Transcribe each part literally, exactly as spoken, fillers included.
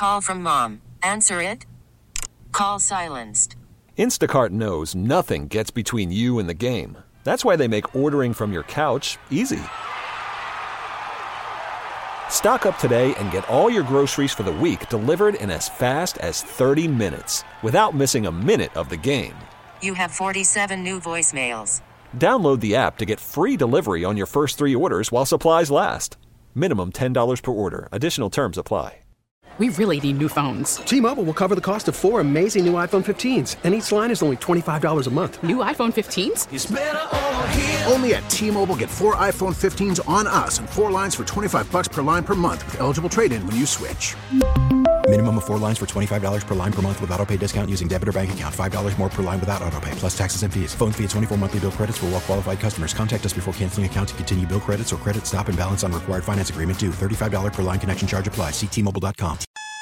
Call from mom. Answer it. Call silenced. Instacart knows nothing gets between you and the game. That's why they make ordering from your couch easy. Stock up today and get all your groceries for the week delivered in as fast as thirty minutes without missing a minute of the game. You have forty-seven new voicemails. Download the app to get free delivery on your first three orders while supplies last. Minimum ten dollars per order. Additional terms apply. We really need new phones. T-Mobile will cover the cost of four amazing new iPhone fifteens, and each line is only twenty-five dollars a month. New iPhone fifteens? It's better over here. Only at T-Mobile, get four iPhone fifteens on us and four lines for twenty-five bucks per line per month with eligible trade-in when you switch. Minimum of four lines for twenty-five dollars per line per month with autopay discount using debit or bank account. five dollars more per line without autopay, plus taxes and fees. Phone fee at twenty-four monthly bill credits for well-qualified customers. Contact us before canceling account to continue bill credits or credit stop and balance on required finance agreement due. thirty-five dollars per line connection charge applies. See T Mobile dot com.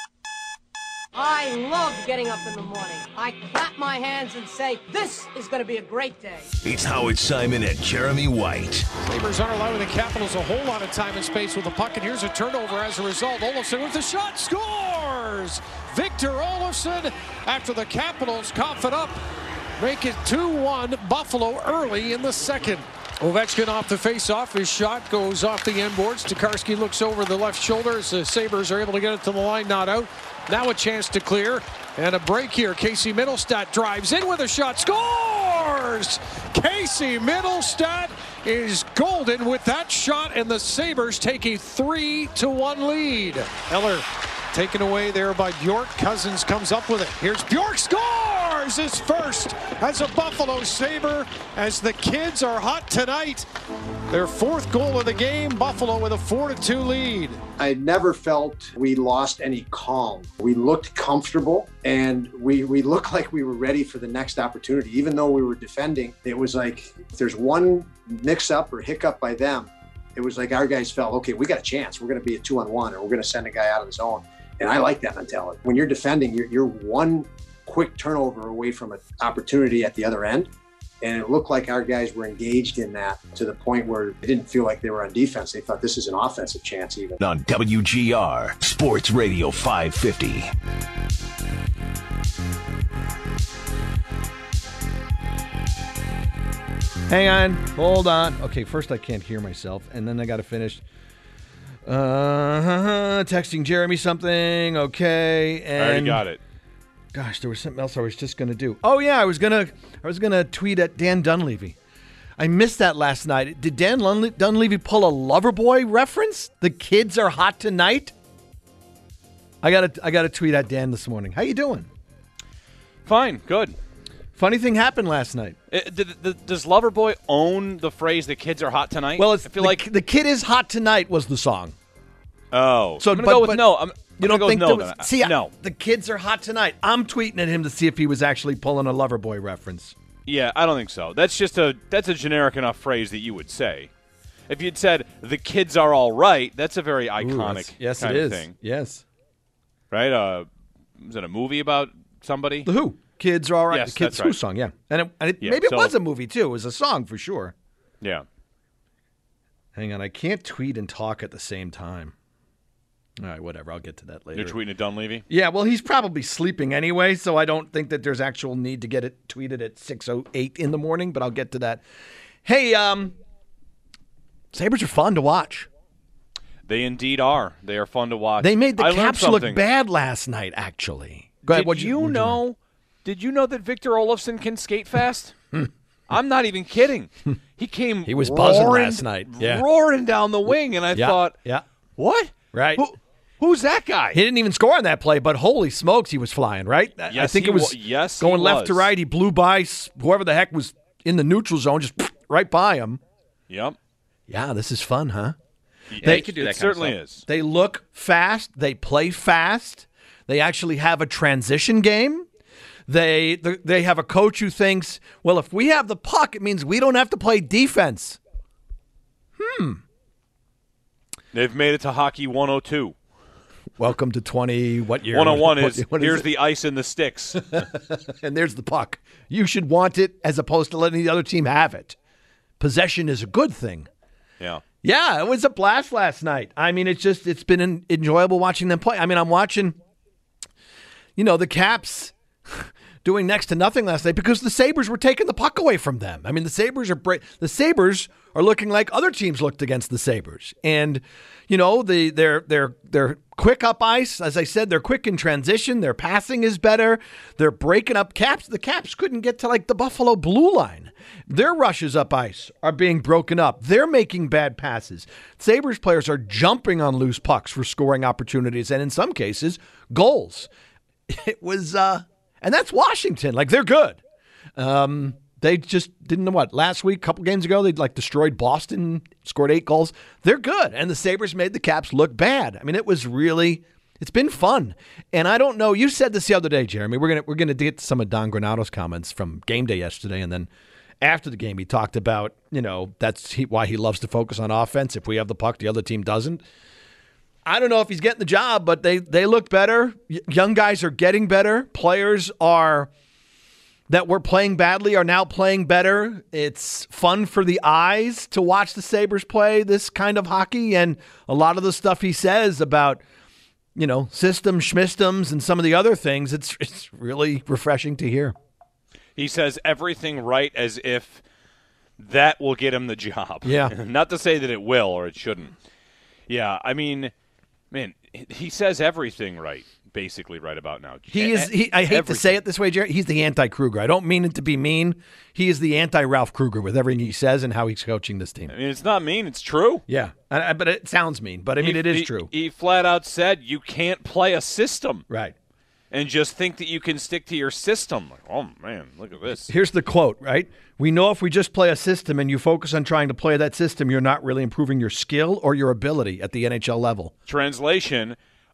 I love getting up in the morning. I clap my hands and say, this is going to be a great day. It's Howard Simon and Jeremy White. Sabres aren't allowing the Capitals a whole lot of time and space with the puck, and here's a turnover as a result. Olofsson with the shot, scores! Victor Olofsson, after the Capitals cough it up, make it two one Buffalo early in the second. Ovechkin off the face-off. His shot goes off the end boards. Tokarski looks over the left shoulder as the Sabres are able to get it to the line, not out. Now a chance to clear, and a break here. Casey Middlestat drives in with a shot, scores! Casey Middlestat is golden with that shot, and the Sabres take a three to one lead. Eller taken away there by Bjork. Cousins comes up with it. Here's Bjork, scores his first as a Buffalo Sabre, as the kids are hot tonight. Their fourth goal of the game, Buffalo with a four to two lead. I never felt we lost any calm. We looked comfortable, and we, we looked like we were ready for the next opportunity. Even though we were defending, it was like if there's one mix-up or hiccup by them, it was like our guys felt, okay, we got a chance. We're going to be a two-on-one, or we're going to send a guy out of the zone. And I like that mentality. When you're defending, you're, you're one quick turnover away from an opportunity at the other end. And it looked like our guys were engaged in that to the point where it didn't feel like they were on defense. They thought this is an offensive chance even. On W G R, Sports Radio five fifty. Hang on. Hold on. Okay, first I can't hear myself, and then I got to finish uh, texting Jeremy something. Okay. And I already got it. Gosh, there was something else I was just gonna do. Oh yeah, I was gonna, I was gonna tweet at Dan Dunleavy. I missed that last night. Did Dan Lun- Dunleavy pull a Loverboy reference? The kids are hot tonight. I got I got to tweet at Dan this morning. How you doing? Fine, good. Funny thing happened last night. It, d- d- does Loverboy own the phrase "the kids are hot tonight"? Well, it's, I feel the, like the kid is hot tonight was the song. Oh, so I'm gonna but, go with but, no. I'm, You don't think no, there was, then. see, no. The kids are hot tonight. I'm tweeting at him to see if he was actually pulling a Loverboy reference. Yeah, I don't think so. That's just a that's a generic enough phrase that you would say. If you'd said the kids are all right, that's a very iconic Ooh, yes, kind it of is. thing. Yes. Right? Uh, is it a movie about somebody? The Who. Kids are all right. Yes, the Kids that's Who right. song, yeah. And, it, and it, Yeah, maybe so- it was a movie, too. It was a song for sure. Yeah. Hang on. I can't tweet and talk at the same time. All right, whatever. I'll get to that later. You're tweeting at Dunleavy? Yeah, well, he's probably sleeping anyway, so I don't think that there's actual need to get it tweeted at six oh eight in the morning, but I'll get to that. Hey, um, Sabres are fun to watch. They indeed are. They are fun to watch. They made the I learned Caps look something. bad last night, actually. Go ahead. Did What'd you, what'd know? learn? Did you know that Victor Olofsson can skate fast? I'm not even kidding. He came. He was buzzing roaring, last night. Yeah. roaring down the wing, and I Yeah, thought, yeah. what? Right. Who, who's that guy? He didn't even score on that play, but holy smokes, he was flying, right? I- I Yes, think he it was wa- yes, he going left was. to right. He blew by s- whoever the heck was in the neutral zone, just right by him. Yep. Yeah, this is fun, huh? Yeah, They- he could do that it kind of certainly stuff. is. They look fast. They play fast. They actually have a transition game. They they have a coach who thinks, well, if we have the puck, it means we don't have to play defense. Hmm. They've made it to hockey one oh two. Welcome to twenty. What year? one oh one What- is what here's it? the ice and the sticks. And there's the puck. You should want it as opposed to letting the other team have it. Possession is a good thing. Yeah. Yeah, it was a blast last night. I mean, it's just it's been en- enjoyable watching them play. I mean, I'm watching you know, the Caps doing next to nothing last night because the Sabres were taking the puck away from them. I mean, the Sabres are bra- the Sabres are looking like other teams looked against the Sabres. And, you know, the they're they're they're quick up ice. As I said, they're quick in transition. Their passing is better. They're breaking up Caps. The Caps couldn't get to like the Buffalo blue line. Their rushes up ice are being broken up. They're making bad passes. Sabres players are jumping on loose pucks for scoring opportunities and in some cases, goals. It was uh and that's Washington. Like, they're good. Um, they just didn't know what. Last week, a couple games ago, they like destroyed Boston, scored eight goals. They're good. And the Sabres made the Caps look bad. I mean, it was really, it's been fun. And I don't know, you said this the other day, Jeremy. We're going to we're gonna get to some of Don Granato's comments from game day yesterday. And then after the game, he talked about, you know, that's he, why he loves to focus on offense. If we have the puck, the other team doesn't. I don't know if he's getting the job, but they, they look better. Y- young guys are getting better. Players are that were playing badly are now playing better. It's fun for the eyes to watch the Sabres play this kind of hockey. And a lot of the stuff he says about, you know, systems, schmistems, and some of the other things, it's it's really refreshing to hear. He says everything right as if that will get him the job. Yeah. Not to say that it will or it shouldn't. Yeah, I mean, man, he says everything right, basically right about now. He is. He, I hate everything. to say it this way, Jerry. He's the anti-Kruger. I don't mean it to be mean. He is the anti-Ralph Kruger with everything he says and how he's coaching this team. I mean, it's not mean. It's true. Yeah, I, I, but it sounds mean. But I mean, he, it is he, true. He flat out said you can't play a system, right? And just think that you can stick to your system. Like, oh man, look at this. Here's the quote. Right? We know if we just play a system and you focus on trying to play that system, you're not really improving your skill or your ability at the N H L level. Translation.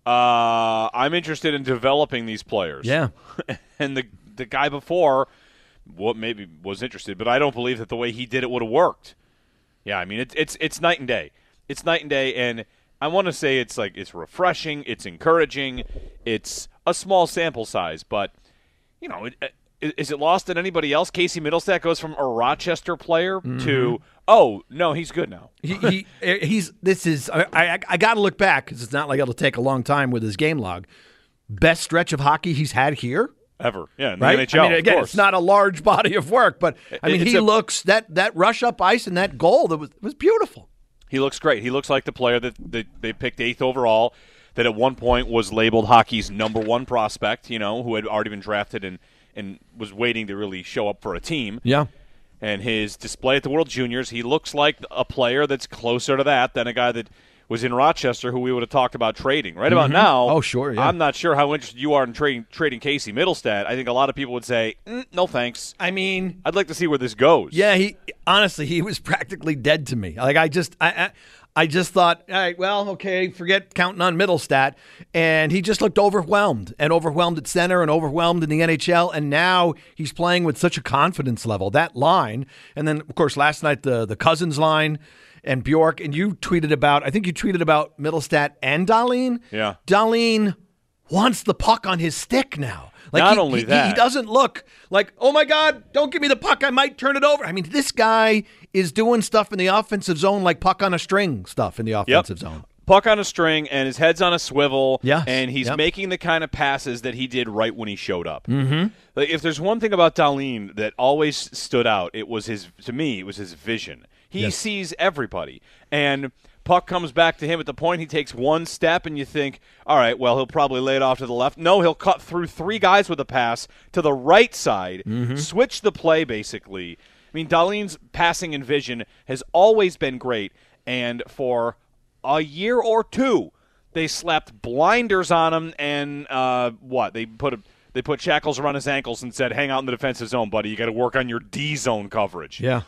Uh, I'm interested in developing these players. Yeah. And the the guy before, what maybe was interested, but I don't believe that the way he did it would have worked. Yeah, I mean it's it's it's night and day. It's night and day, and I want to say it's like it's refreshing, it's encouraging, it's a small sample size, but you know, it, is it lost on anybody else? Casey Middlestat goes from a Rochester player mm-hmm. to oh no, he's good now. he, he he's this is I I, I got to look back because it's not like it'll take a long time with his game log. Best stretch of hockey he's had here ever. Yeah, in the right? N H L. I mean, again, it's not a large body of work, but I mean, it's he a, looks that that rush up ice and that goal that was was beautiful. He looks great. He looks like the player that they, they picked eighth overall, that at one point was labeled hockey's number one prospect, you know, who had already been drafted and, and was waiting to really show up for a team. Yeah. And his display at the World Juniors, he looks like a player that's closer to that than a guy that was in Rochester who we would have talked about trading. Right about mm-hmm. now, oh, sure, yeah. I'm not sure how interested you are in trading trading Casey Middlestat. I think a lot of people would say, mm, no thanks. I mean, I'd like to see where this goes. Yeah, he honestly, he was practically dead to me. Like, I just I, I, I just thought, all right, well, okay, forget counting on Middlestat. And he just looked overwhelmed and overwhelmed at center and overwhelmed in the N H L. And now he's playing with such a confidence level. That line, and then, of course, last night, the, the Cousins line, and Bjork, and you tweeted about, I think you tweeted about Middlestat and Dahlin. Yeah. Dahlin wants the puck on his stick now. Like Not he, only he, that. He doesn't look like, oh my God, don't give me the puck, I might turn it over. I mean, this guy is doing stuff in the offensive zone like puck on a string stuff in the offensive yep. zone. Puck on a string, and his head's on a swivel, yes. and he's yep. making the kind of passes that he did right when he showed up. Mm-hmm. Like, if there's one thing about Dahlin that always stood out, it was his, to me, it was his vision. He yes. sees everybody, and puck comes back to him at the point. He takes one step, and you think, all right, well, he'll probably lay it off to the left. No, he'll cut through three guys with a pass to the right side, mm-hmm. switch the play, basically. I mean, Dahlin's passing and vision has always been great, and for a year or two, they slapped blinders on him, and uh, what? They put a, they put shackles around his ankles and said, hang out in the defensive zone, buddy. You got to work on your D-zone coverage. Yeah.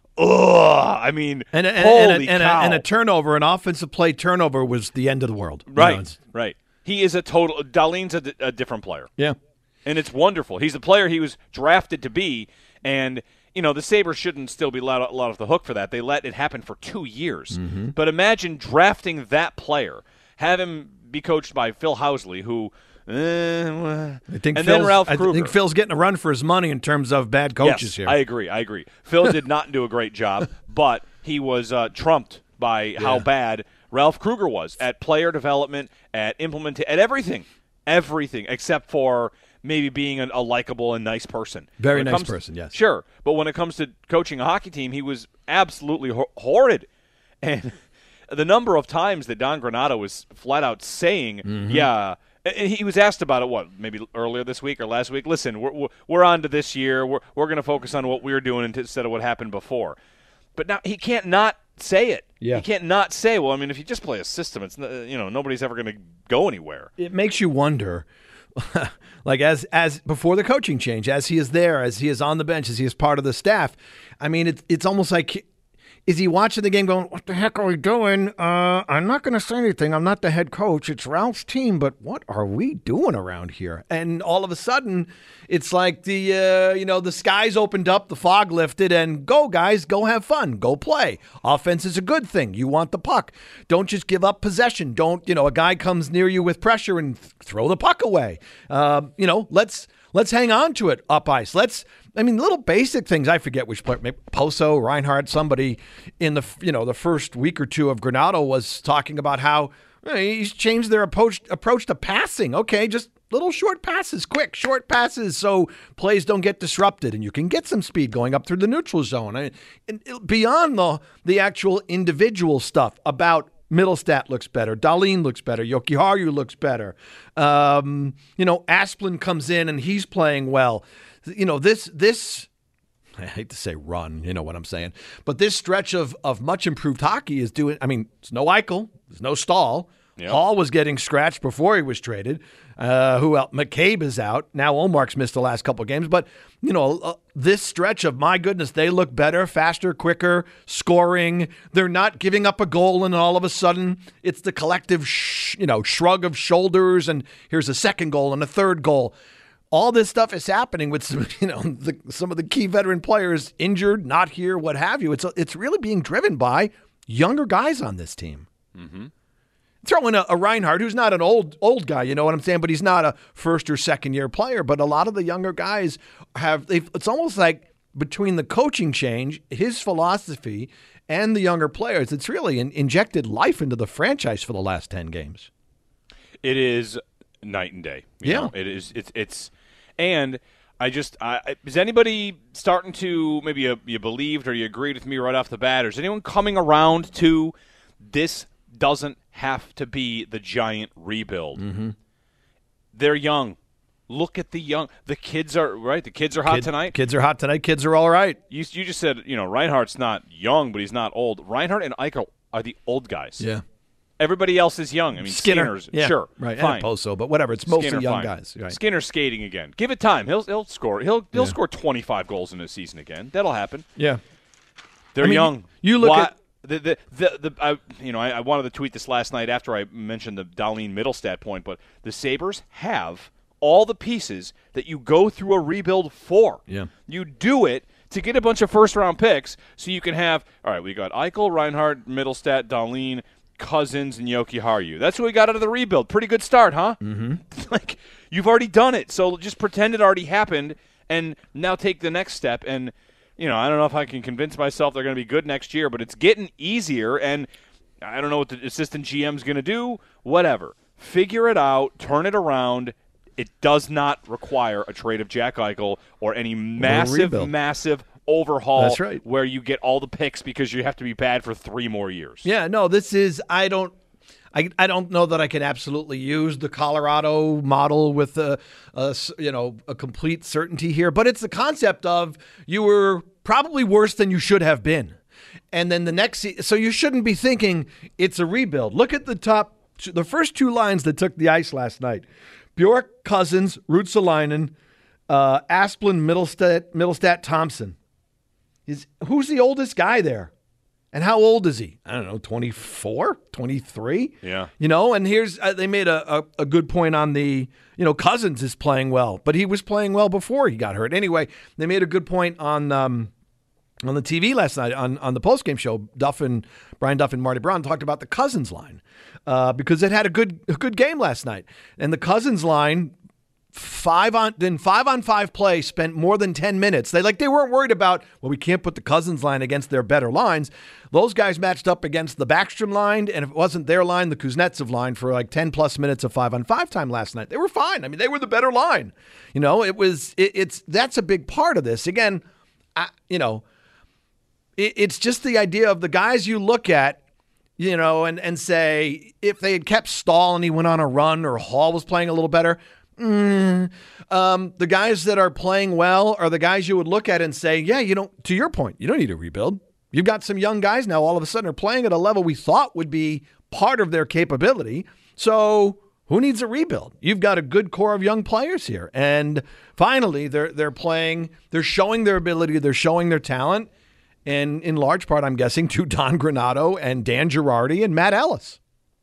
Ugh, I mean, and, and, holy and, a, and, cow. a, and a turnover, an offensive play turnover was the end of the world. Right, you know, right. He is a total – Dahlin's a, a different player. Yeah. And it's wonderful. He's the player he was drafted to be, and – you know, the Sabres shouldn't still be let off the hook for that. They let it happen for two years. Mm-hmm. But imagine drafting that player, have him be coached by Phil Housley, who uh, I think and Phil's, then Ralph Kruger. I think Phil's getting a run for his money in terms of bad coaches yes, here. I agree. I agree. Phil did not do a great job, but he was uh, trumped by yeah. how bad Ralph Kruger was at player development, at implement, at everything. Everything except for maybe being a, a likable and nice person. Very when it nice comes person, to, yes. Sure. But when it comes to coaching a hockey team, he was absolutely hor- horrid. And the number of times that Don Granato was flat out saying, mm-hmm. yeah, and he was asked about it, what, maybe earlier this week or last week? Listen, we're, we're on to this year. We're, we're going to focus on what we're doing instead of what happened before. But now he can't not say it. Yeah. He can't not say, well, I mean, if you just play a system, it's you know nobody's ever going to go anywhere. It makes you wonder, like as as before the coaching change, as he is there, as he is on the bench, as he is part of the staff. I mean, it's it's almost like, is he watching the game going, what the heck are we doing? Uh, I'm not going to say anything. I'm not the head coach. It's Ralph's team, but what are we doing around here? And all of a sudden, it's like the, uh, you know, the skies opened up, the fog lifted, and go, guys, go have fun. Go play. Offense is a good thing. You want the puck. Don't just give up possession. Don't, you know, a guy comes near you with pressure and th- throw the puck away. Uh, you know, let's let's hang on to it up ice. Let's, I mean, little basic things. I forget which player, maybe Poso, Reinhardt, somebody in the, you know, the first week or two of Granato was talking about how he's changed their approach approach to passing. Okay, just little short passes, quick short passes, so plays don't get disrupted, and you can get some speed going up through the neutral zone. I mean, and beyond the the actual individual stuff about Middlestat looks better, Dahlin looks better, Jokiharju looks better. Um, you know, Asplund comes in and he's playing well. You know, this this. I hate to say run, you know what I'm saying. But this stretch of, of much improved hockey is doing, I mean, it's no Eichel, there's no Stahl. Yep. Hall was getting scratched before he was traded. Uh, who else? McCabe is out. Now Olmark's missed the last couple of games. But, you know, uh, this stretch of, my goodness, they look better, faster, quicker, scoring. They're not giving up a goal and all of a sudden it's the collective, sh- you know, shrug of shoulders and here's a second goal and a third goal. All this stuff is happening with some, you know, the, some of the key veteran players injured, not here, what have you. It's it's really being driven by younger guys on this team. Mm-hmm. Throw in a, a Reinhardt, who's not an old old guy, you know what I'm saying, but he's not a first or second year player. But a lot of the younger guys have. They've, it's almost like between the coaching change, his philosophy, and the younger players, it's really in, injected life into the franchise for the last ten games. It is night and day. You yeah, know, it is. It's it's. And I just, I, is anybody starting to, maybe you, you believed or you agreed with me right off the bat, or is anyone coming around to this doesn't have to be the giant rebuild? Mm-hmm. They're young. Look at the young. The kids are, right? The kids are hot Kid, tonight. Kids are hot tonight. Kids are all right. You, you just said, you know, Reinhardt's not young, but he's not old. Reinhardt and Eichel are the old guys. Yeah. Everybody else is young. I mean, Skinner, Skinner's, yeah, sure, right, fine. And Poso, but whatever. It's mostly Skinner, young fine. guys. Right. Skinner's skating again. Give it time. He'll he'll score. He'll he'll Yeah. score twenty-five goals in a season again. That'll happen. Yeah, they're I mean, young. You look Why, at the the the, the I, you know I, I wanted to tweet this last night after I mentioned the Dahlin Middlestat point, but the Sabres have all the pieces that you go through a rebuild for. Yeah, you do it to get a bunch of first round picks, so you can have. All right, we got Eichel, Reinhardt, Middlestat, Dahlin, Cousins, and Jokiharju. That's what we got out of the rebuild. Pretty good start, huh? Mm-hmm. Like, you've already done it, so just pretend it already happened, and now take the next step. And, you know, I don't know if I can convince myself they're going to be good next year, but it's getting easier, and I don't know what the assistant G M's going to do. Whatever. Figure it out. Turn it around. It does not require a trade of Jack Eichel or any massive, massive overhaul. That's right. Where you get all the picks because you have to be bad for three more years. Yeah, no, this is, I don't, I, I don't know that I can absolutely use the Colorado model with a, a, you know, a complete certainty here, but it's the concept of you were probably worse than you should have been. And then the next, so you shouldn't be thinking it's a rebuild. Look at the top, the first two lines that took the ice last night. Bjork, Cousins, Ruotsalainen, uh, Asplund, Middlestat, Middlestat, Thompson. Is who's the oldest guy there? And how old is he? I don't know, twenty-four, twenty-three? Yeah. You know, and here's, uh, they made a, a, a good point on the, you know, Cousins is playing well, but he was playing well before he got hurt. Anyway, they made a good point on um, on the T V last night on, on the postgame show. Duff and Brian Duff and Marty Braun talked about the Cousins line uh, because it had a good a good game last night. And the Cousins line, five on then five on five play spent more than ten minutes. They like they weren't worried about, well, we can't put the Cousins line against their better lines. Those guys matched up against the Backstrom line, and if it wasn't their line, the Kuznetsov line for like ten plus minutes of five on five time last night. They were fine. I mean, they were the better line. You know, it was it, it's that's a big part of this. Again, I, you know, it, it's just the idea of the guys you look at, you know, and and say if they had kept Stahl and he went on a run, or Hall was playing a little better. Mm, um, the guys that are playing well are the guys you would look at and say, yeah, you don't, to your point, you don't need to rebuild. You've got some young guys now all of a sudden are playing at a level we thought would be part of their capability. So who needs a rebuild? You've got a good core of young players here. And finally, they're they're playing, they're showing their ability, they're showing their talent. And in large part, I'm guessing, to Don Granato and Dan Girardi and Matt Ellis.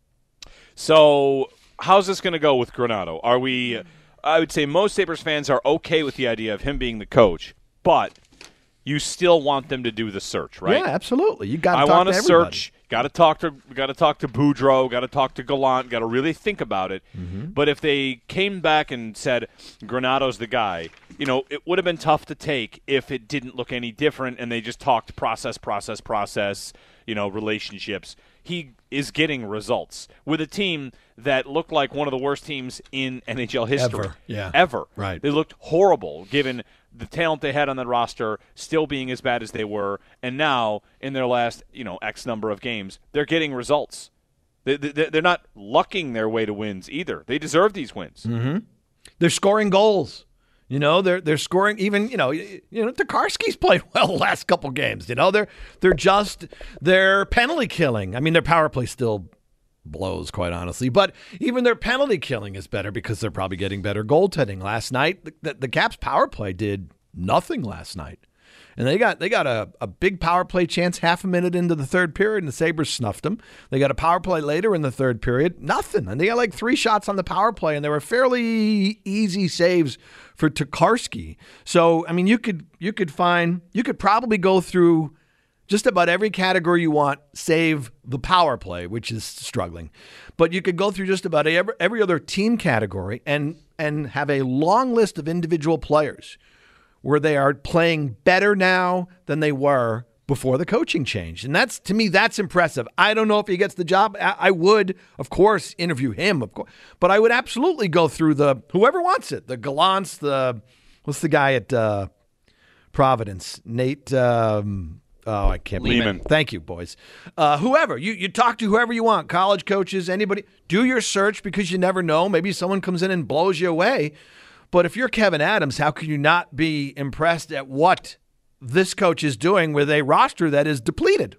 So how's this going to go with Granato? Are we, I would say most Sabres fans are okay with the idea of him being the coach, but you still want them to do the search, right? Yeah, absolutely. You got to I talk want to to everybody. search. Got to talk to. Got to talk to Boudreau. Got to talk to Gallant. Got to really think about it. Mm-hmm. But if they came back and said Granato's the guy, you know, it would have been tough to take if it didn't look any different and they just talked process, process, process. You know, relationships. He is getting results with a team that looked like one of the worst teams in N H L history. Ever. Yeah. Ever. Right. They looked horrible given the talent they had on the roster still being as bad as they were, and now in their last, you know, X number of games, they're getting results. They, they, they're not lucking their way to wins either. They deserve these wins. Mm-hmm. They're scoring goals. You know, they're they're scoring even, you know, you know, Tokarski's played well the last couple games. You know, they're they're just they're penalty killing. I mean, their power play still blows, quite honestly, but even their penalty killing is better because they're probably getting better goaltending. Last night, the, the, the Caps power play did nothing last night. And they got they got a, a big power play chance half a minute into the third period, and the Sabres snuffed them. They got a power play later in the third period, nothing. And they got like three shots on the power play, and they were fairly easy saves for Tokarski. So, I mean, you could you could find, you could probably go through just about every category you want, save the power play, which is struggling. But you could go through just about every, every other team category and and have a long list of individual players where they are playing better now than they were before the coaching change. And that's, to me, that's impressive. I don't know if he gets the job. I, I would, of course, interview him, of course. But I would absolutely go through the, whoever wants it, the Gallants, the, what's the guy at uh, Providence? Nate, um, oh, I can't remember. Lehman. Thank you, boys. Uh, whoever. You, you talk to whoever you want, college coaches, anybody. Do your search because you never know. Maybe someone comes in and blows you away. But if you're Kevin Adams, how can you not be impressed at what this coach is doing with a roster that is depleted?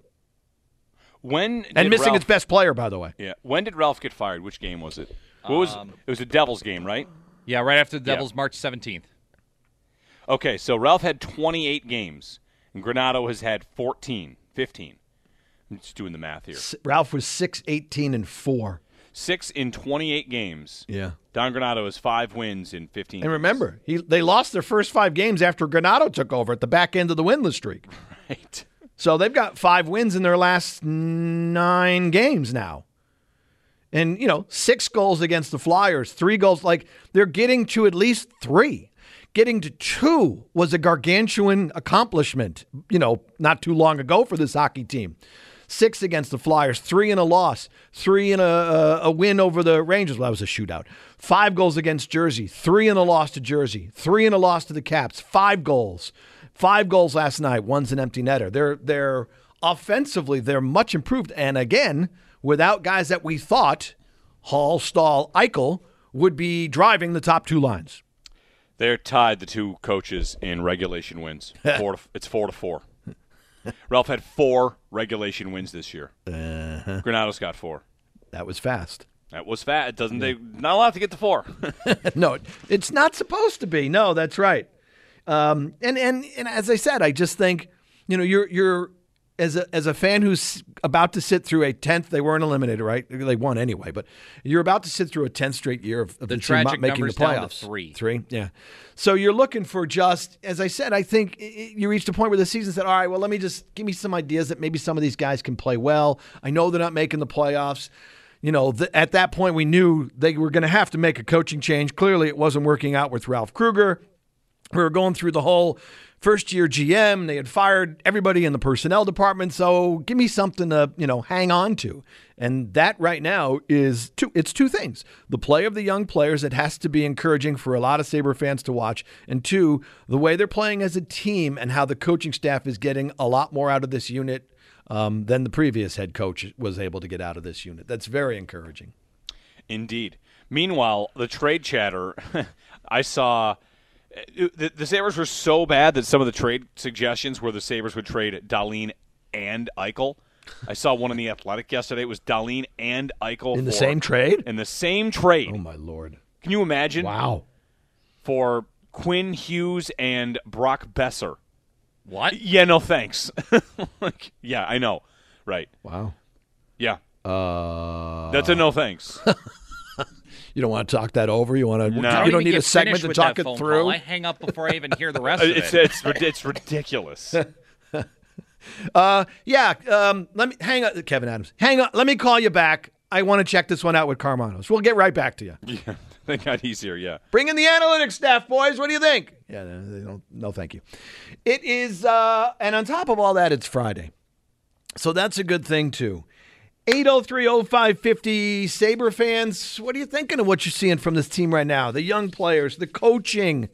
When and missing Ralph, its best player, by the way. Yeah. When did Ralph get fired? Which game was it? What was Um, it? Was a Devils game, right? Yeah, right after the Yeah. Devils, March seventeenth. Okay, so Ralph had twenty-eight games, and Granato has had fourteen, fifteen. I'm just doing the math here. Ralph was six, eighteen, and four. Six in twenty-eight games. Yeah. Don Granato has five wins in fifteen. And remember, he they lost their first five games after Granato took over at the back end of the winless streak. Right. So they've got five wins in their last nine games now. And, you know, six goals against the Flyers, three goals. Like, they're getting to at least three. Getting to two was a gargantuan accomplishment, you know, not too long ago for this hockey team. Six against the Flyers, three in a loss, three in a, a, a win over the Rangers. Well, that was a shootout. Five goals against Jersey, three in a loss to Jersey, three in a loss to the Caps, five goals. Five goals last night, one's an empty netter. They're, they're offensively, they're much improved. And again, without guys that we thought, Hall, Stahl, Eichel, would be driving the top two lines. They're tied, the two coaches, in regulation wins. four to, it's four to four. Ralph had four regulation wins this year. Uh-huh. Granato's got four. That was fast. That was fast. It doesn't. They not allowed to get to four. No, it's not supposed to be. No, that's right. Um, and and and as I said, I just think, you know, you're you're as a as a fan who's about to sit through a tenth. They weren't eliminated, right? They won anyway, but you're about to sit through a tenth straight year of, of The the, team not tragic making the number's down to playoffs. three. Three, yeah. So you're looking for just, as I said, I think you reached a point where the season said, all right, well, let me just give me some ideas that maybe some of these guys can play well. I know they're not making the playoffs. you know, th- at that point we knew they were going to have to make a coaching change. Clearly it wasn't working out with Ralph Kruger. We were going through the whole first-year G M. They had fired everybody in the personnel department, so give me something to, you know, hang on to. And that right now is two, it's two things. The play of the young players, it has to be encouraging for a lot of Sabre fans to watch. And two, the way they're playing as a team and how the coaching staff is getting a lot more out of this unit um, than the previous head coach was able to get out of this unit. That's very encouraging. Indeed. Meanwhile, the trade chatter, I saw the, the Sabres were so bad that some of the trade suggestions were the Sabres would trade Dahlin and Eichel. I saw one in The Athletic yesterday. It was Dahlin and Eichel. In the for, same trade? In the same trade. Oh, my Lord. Can you imagine? Wow. For Quinn Hughes and Brock Besser. What? Yeah, no thanks. like, yeah, I know. Right. Wow. Yeah. Uh, That's a no thanks. You don't want to talk that over? You want to? No. You don't need a segment to talk it through? Call. I hang up before I even hear the rest of it's, it. It's, it's, it's ridiculous. uh, yeah. Um, let me hang on, Kevin Adams. Hang on. Let me call you back. I want to check this one out with Carmanos. We'll get right back to you. Yeah, that got easier. Yeah. Bring in the analytics staff, boys. What do you think? Yeah. They don't. No, thank you. It is. Uh, and on top of all that, it's Friday, so that's a good thing too. eight oh three oh five fifty Sabre fans, what are you thinking of what you're seeing from this team right now? The young players, the coaching.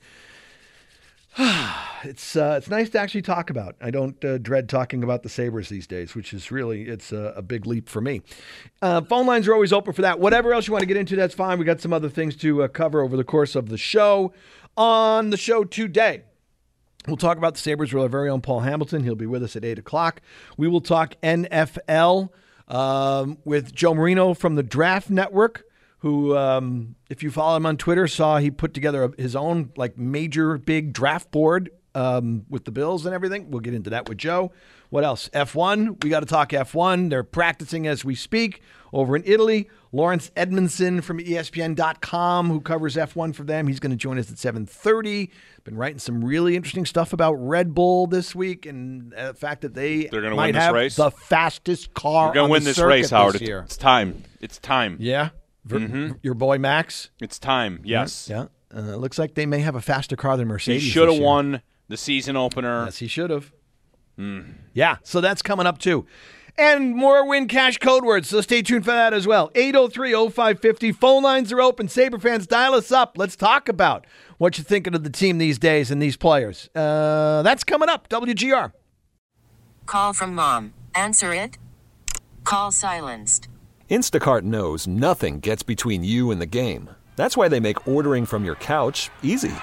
it's uh, it's nice to actually talk about. I don't uh, dread talking about the Sabres these days, which is really, it's a, a big leap for me. Uh, phone lines are always open for that. Whatever else you want to get into, that's fine. We got some other things to uh, cover over the course of the show. On the show today, we'll talk about the Sabres with our very own Paul Hamilton. He'll be with us at eight o'clock. We will talk N F L um, with Joe Marino from the Draft Network, who, um, if you follow him on Twitter, saw he put together a, his own like major big draft board um, with the Bills and everything. We'll get into that with Joe. What else? F one. We got to talk F one. They're practicing as we speak over in Italy. Lawrence Edmondson from E S P N dot com, who covers F one for them. He's going to join us at seven thirty. Been writing some really interesting stuff about Red Bull this week and the fact that they They're gonna might win this have race. the fastest car They're going on to win the this circuit race, Howard. this year. It's time. It's time. Yeah? Ver- mm-hmm. Your boy Max? It's time, yes. Yeah. yeah. Uh, it looks like they may have a faster car than Mercedes. He should have this year. won the season opener. Yes, he should have. Mm. Yeah, so that's coming up too. And more Win Cash code words, so stay tuned for that as well. eight oh three oh five fifty. Phone lines are open. Sabre fans, dial us up. Let's talk about what you're thinking of the team these days and these players. Uh, that's coming up. W G R. Call from mom. Answer it. Call silenced. Instacart knows nothing gets between you and the game. That's why they make ordering from your couch easy.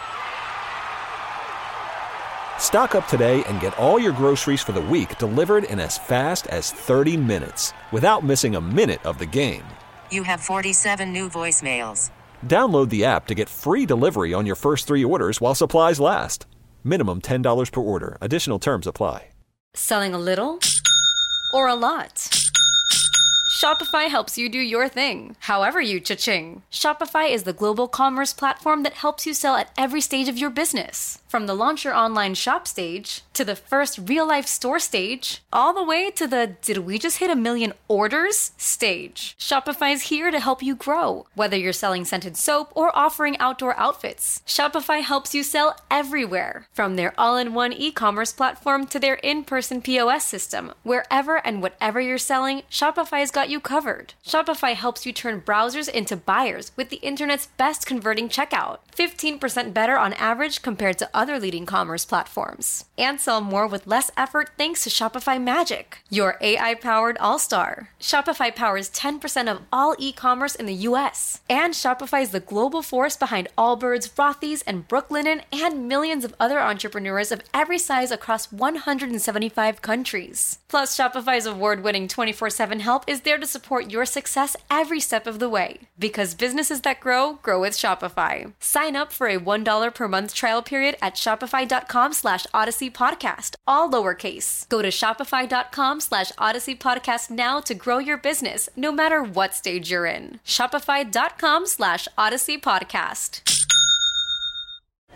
Stock up today and get all your groceries for the week delivered in as fast as thirty minutes without missing a minute of the game. You have forty-seven new voicemails. Download the app to get free delivery on your first three orders while supplies last. Minimum ten dollars per order. Additional terms apply. Selling a little or a lot? Shopify helps you do your thing, however you cha-ching. Shopify is the global commerce platform that helps you sell at every stage of your business. From the launch your online shop stage, to the first real-life store stage, all the way to the did we just hit a million orders stage. Shopify is here to help you grow. Whether you're selling scented soap or offering outdoor outfits, Shopify helps you sell everywhere. From their all-in-one e-commerce platform to their in-person P O S system, wherever and whatever you're selling, Shopify's got you covered. Shopify helps you turn browsers into buyers with the internet's best converting checkout. fifteen percent better on average compared to other leading commerce platforms. And sell more with less effort thanks to Shopify Magic, your A I-powered all-star. Shopify powers ten percent of all e-commerce in the U S. And Shopify is the global force behind Allbirds, Rothy's, and Brooklinen, and millions of other entrepreneurs of every size across one hundred seventy-five countries. Plus, Shopify's award-winning twenty-four seven help is there to support your success every step of the way. Because businesses that grow, grow with Shopify. Sign up for a one dollar per month trial period at shopify.com slash Odyssey Podcast, all lowercase. Go to shopify.com slash Odyssey Podcast now to grow your business, no matter what stage you're in. Shopify.com slash Odyssey Podcast.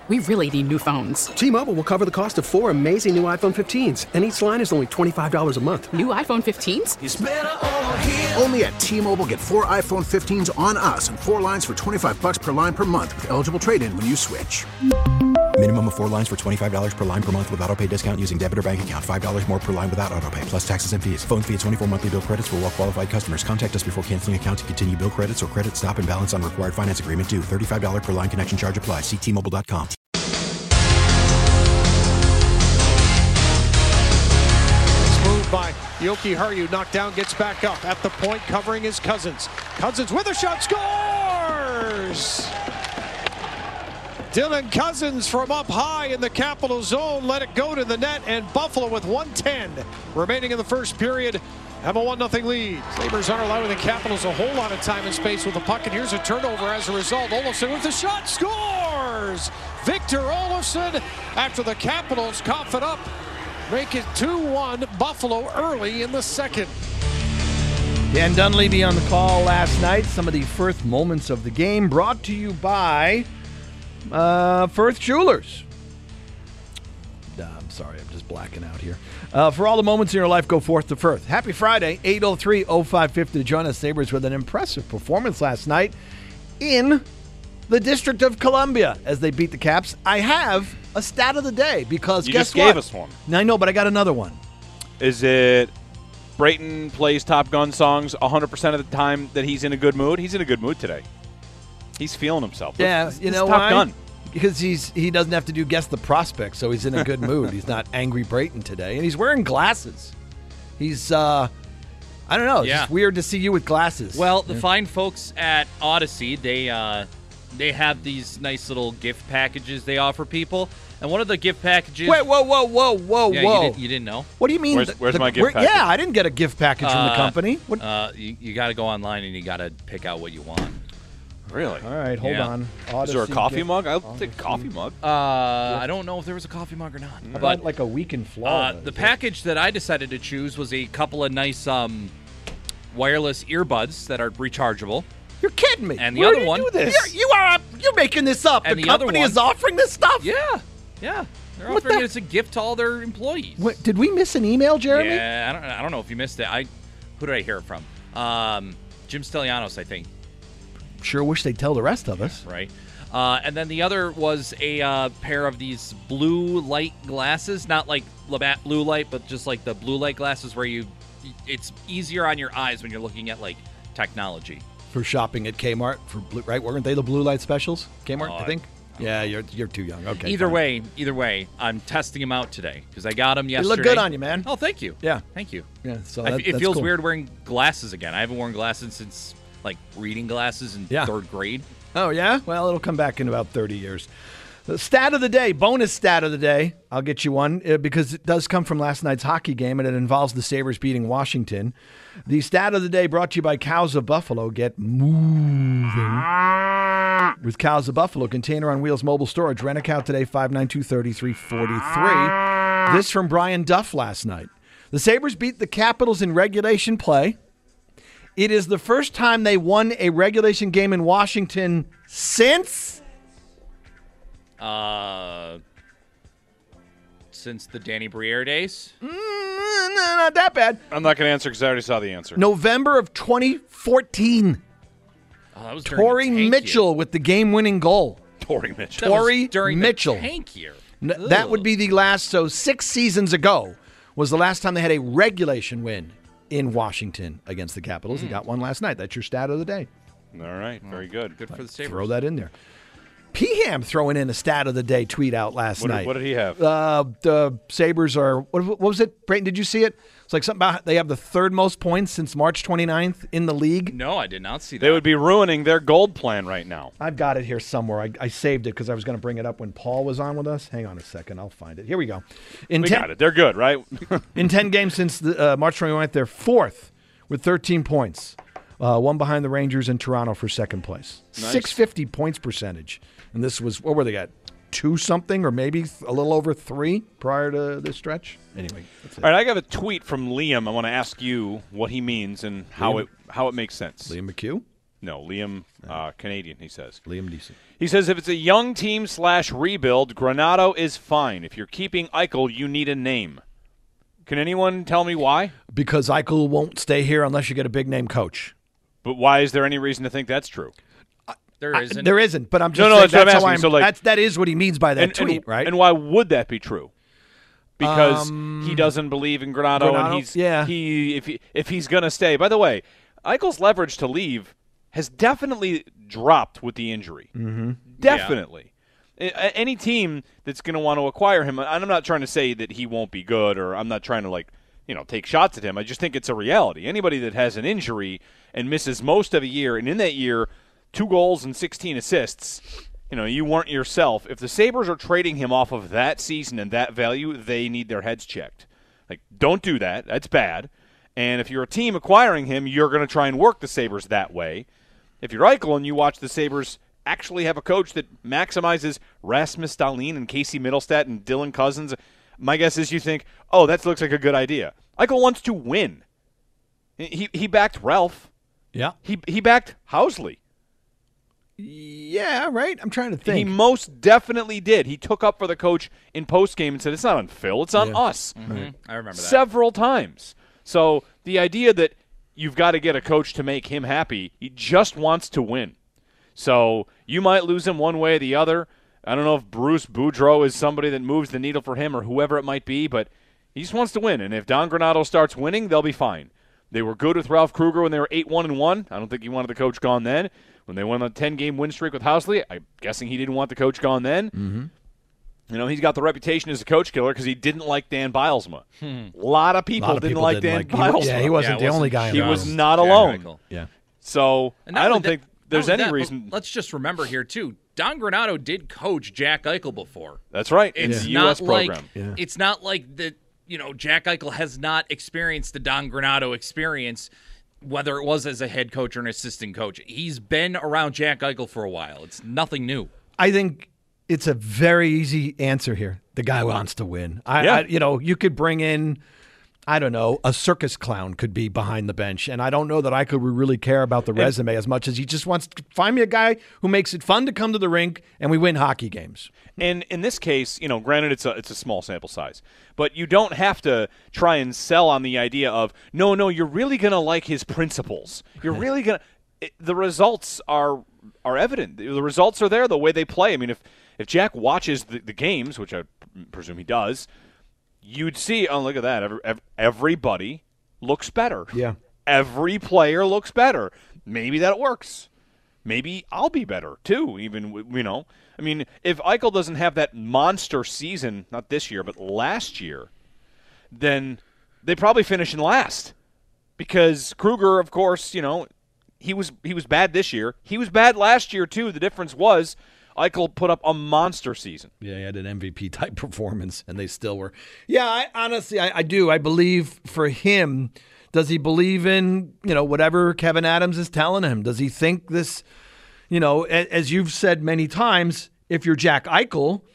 We really need new phones. T-Mobile will cover the cost of four amazing new iPhone fifteens, and each line is only twenty-five dollars a month. New iPhone fifteens? It's better over here. Only at T-Mobile, get four iPhone fifteens on us and four lines for twenty-five bucks per line per month with eligible trade-in when you switch. Minimum of four lines for twenty-five dollars per line per month with autopay discount using debit or bank account. five dollars more per line without autopay, plus taxes and fees. Phone fee at twenty-four monthly bill credits for well-qualified customers. Contact us before canceling account to continue bill credits or credit stop and balance on required finance agreement due. thirty-five dollars per line connection charge applies. See T Mobile dot com. By Yoki Haru, knocked down, gets back up at the point, covering his Cousins. Cousins with a shot, scores! Dylan Cousins from up high in the Capital Zone, let it go to the net, and Buffalo with one ten remaining in the first period have a one nothing lead. Sabres aren't allowing the Capitals a whole lot of time and space with the puck, and here's a turnover as a result. Olofsson with the shot, scores! Victor Olofsson, after the Capitals cough it up, make it two one Buffalo early in the second. Dan Dunleavy on the call last night. Some of the first moments of the game brought to you by uh, Firth Jewelers. Uh, I'm sorry, I'm just blacking out here. Uh, for all the moments in your life, go forth to Firth. Happy Friday, eight oh three oh five fifty to join us. Sabres with an impressive performance last night in the District of Columbia as they beat the Caps. I have a stat of the day because you guess just what? gave us one. I know, but I got another one. Is it Brayton plays Top Gun songs one hundred percent of the time that he's in a good mood? He's in a good mood today. He's feeling himself. Yeah, this, you this know Top why? Gun. Because he's he doesn't have to do guess the prospect, so he's in a good mood. He's not angry Brayton today, and he's wearing glasses. He's uh, I don't know. It's Yeah. just weird to see you with glasses. Well, the Yeah. fine folks at Odyssey, they uh, they have these nice little gift packages they offer people, and one of the gift packages. Wait, whoa, whoa, whoa, whoa, yeah, whoa! You, did, you didn't know? What do you mean? Where's, the- where's the- my gift where- package? Yeah, I didn't get a gift package from the Uh, company. What? Uh, you you got to go online and you got to pick out what you want. Really? All right, hold Yeah. on. Is there a Odyssey coffee gift- mug? I'll Odyssey. take a coffee mug. Uh, I don't know if there was a coffee mug or not. How But about like a week in uh, Florida? the package that I decided to choose was a couple of nice um, wireless earbuds that are rechargeable. You're kidding me. And the Where other do you one- do this? You're, you are. You're making this up. And the, the other company one- is offering this stuff. Yeah, yeah. They're What offering the- it as a gift to all their employees. What, did we miss an email, Jeremy? Yeah, I don't, I don't know if you missed it. I, who did I hear it from? Um, Jim Stelianos, I think. Sure wish they'd tell the rest of us. Right. Uh, and then the other was a uh, pair of these blue light glasses, not like Labatt blue light, but just like the blue light glasses where you, it's easier on your eyes when you're looking at like technology. For shopping at Kmart, for blue, right? Weren't they the blue light specials? Kmart, Oh, I think. Yeah, you're you're too young. Okay. either fine. way, either way, I'm testing them out today because I got them They yesterday. look good on you, man. Oh, thank you. Yeah. Thank you. Yeah. So I- that- it that's feels cool. weird wearing glasses again. I haven't worn glasses since like reading glasses in Yeah. third grade. Oh yeah. Well, it'll come back in about thirty years. The stat of the day, bonus stat of the day. I'll get you one uh, because it does come from last night's hockey game and it involves the Sabres beating Washington. The stat of the day brought to you by Cows of Buffalo. Get moving with Cows of Buffalo. Container on wheels, mobile storage. Rent a cow today, five nine two, three three four three. This from Brian Duff last night. The Sabres beat the Capitals in regulation play. It is the first time they won a regulation game in Washington since... Uh, since the Danny Briere days. Mm, no, not that bad. I'm not going to answer because I already saw the answer. November of twenty fourteen. Oh, that was during Torrey the tank Mitchell year. with the game-winning goal. Torrey Mitchell. That was Torrey during Mitchell. the tank year. N- that would be the last. So six seasons ago was the last time they had a regulation win in Washington against the Capitals. They got one last night. That's your stat of the day. All right. Very good. Good for the Sabres. Throw that in there. Peaham throwing in a stat of the day tweet out last What did- night. what did he have? Uh, the Sabres are, what, what was it? Brayton, did you see it? It's like something about they have the third most points since March twenty-ninth in the league. No, I did not see that. They would be ruining their gold plan right now. I've got it here somewhere. I, I saved it because I was going to bring it up when Paul was on with us. Hang on a second. I'll find it. Here we go. In We ten, got it. They're good, right? in ten games since the, uh, March twenty-ninth, they're fourth with thirteen points. Uh, one behind the Rangers and Toronto for second place. Nice. six fifty points percentage. And this was, what were they at? Two something or maybe th- a little over three prior to this stretch? Anyway. That's it. All right, I got a tweet from Liam. I want to ask you what he means and how Liam- it how it makes sense. Liam McHugh? No, Liam uh, Canadian, he says. Liam Neeson. He says if it's a young team slash rebuild, Granato is fine. If you're keeping Eichel, you need a name. Can anyone tell me why? Because Eichel won't stay here unless you get a big-name coach. But why is there any reason to think that's true? There isn't. I, there isn't, but I'm just no, no, saying that's, that's, what how I'm I'm, so like, that's, that is what he means by that and, tweet, and, right? And why would that be true? Because Um, he doesn't believe in Granato, Granato, and he's yeah. he if he, if he's going to stay. By the way, Eichel's leverage to leave has definitely dropped with the injury. Mm-hmm. Definitely. A- Any team that's going to want to acquire him, and I'm not trying to say that he won't be good, or I'm not trying to like you know take shots at him. I just think it's a reality. Anybody that has an injury and misses most of a year, and in that year, two goals and sixteen assists. You know, you weren't yourself. If the Sabres are trading him off of that season and that value, they need their heads checked. Like, don't do that. That's bad. And if you're a team acquiring him, you're going to try and work the Sabres that way. If you're Eichel and you watch the Sabres actually have a coach that maximizes Rasmus Dahlin and Casey Middlestat and Dylan Cousins, my guess is you think, oh, that looks like a good idea. Eichel wants to win. He he backed Ralph. Yeah. He he backed Housley. Yeah, right? I'm trying to think. He most definitely did. He took up for the coach in postgame and said, it's not on Phil, it's on Yeah. us. Mm-hmm. I remember that. Several times. So the idea that you've got to get a coach to make him happy, he just wants to win. So you might lose him one way or the other. I don't know if Bruce Boudreau is somebody that moves the needle for him or whoever it might be, but he just wants to win. And if Don Granato starts winning, they'll be fine. They were good with Ralph Kruger when they were eight one and one. I don't think he wanted the coach gone then. When they went on a ten-game win streak with Housley, I'm guessing he didn't want the coach gone then. Mm-hmm. You know, he's got the reputation as a coach killer because he didn't like Dan Bilesma. Hmm. A lot of people Lot of didn't people like didn't Dan like- Bilesma. he- yeah, he wasn't Yeah, the only guy He involved. was not Jack alone. Eichel. Yeah. So And not I don't only think that- there's not any only that, but reason. Let's just remember here, too, Don Granato did coach Jack Eichel before. That's right. It's It's a not U S like program. Yeah. it's not like the you know Jack Eichel has not experienced the Don Granato experience, whether it was as a head coach or an assistant coach. He's been around Jack Eichel for a while. It's nothing new. I think it's a very easy answer here. The guy wants to win. I, Yeah. I you know, you could bring in, I don't know, a circus clown could be behind the bench, and I don't know that I could really care about the resume as much as he just wants to find me a guy who makes it fun to come to the rink and we win hockey games. And in this case, you know, granted it's a it's a small sample size, but you don't have to try and sell on the idea of no, no, you're really going to like his principles. You're really going to the results are are evident. The results are there the way they play. I mean, if if Jack watches the, the games, which I presume he does, you'd see, oh, look at that. Every, everybody looks better. Yeah. Every player looks better. Maybe that works. Maybe I'll be better, too, even, you know. I mean, if Eichel doesn't have that monster season, not this year, but last year, then they probably finish in last. Because Kruger, of course, you know, he was he was bad this year. He was bad last year, too. The difference was Eichel put up a monster season. Yeah, he had an M V P-type performance, and they still were. Yeah, I, honestly, I, I do. I believe for him, does he believe in, you know, whatever Kevin Adams is telling him? Does he think this, you know, a, as you've said many times, if you're Jack Eichel,